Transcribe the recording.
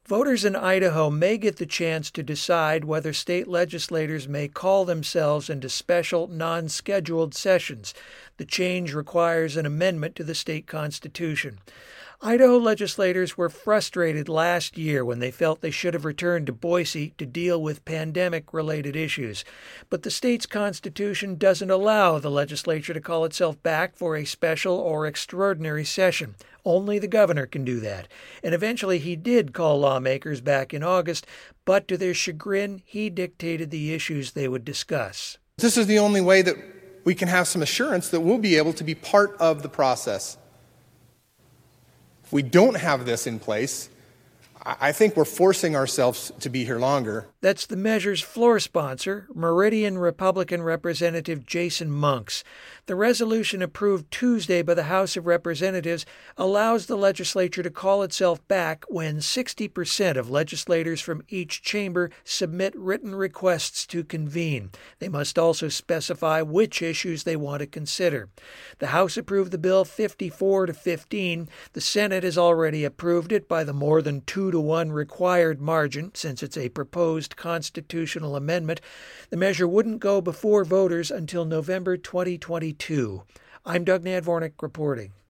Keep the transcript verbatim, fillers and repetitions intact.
Voters in Idaho may get the chance to decide whether state legislators may call themselves into special, non-scheduled sessions. The change requires an amendment to the state constitution. Idaho legislators were frustrated last year when they felt they should have returned to Boise to deal with pandemic-related issues. But the state's constitution doesn't allow the legislature to call itself back for a special or extraordinary session. Only the governor can do that. And eventually he did call lawmakers back in August, but to their chagrin, he dictated the issues they would discuss. This is the only way that we can have some assurance that we'll be able to be part of the process. If we don't have this in place, I think we're forcing ourselves to be here longer. That's the measure's floor sponsor, Meridian Republican Representative Jason Monks. The resolution approved Tuesday by the House of Representatives allows the legislature to call itself back when sixty percent of legislators from each chamber submit written requests to convene. They must also specify which issues they want to consider. The House approved the bill fifty-four to fifteen. The Senate has already approved it by the more than two to one required margin, since it's a proposed constitutional amendment. The measure wouldn't go before voters until November twenty twenty-two. I'm Doug Nadvornik reporting.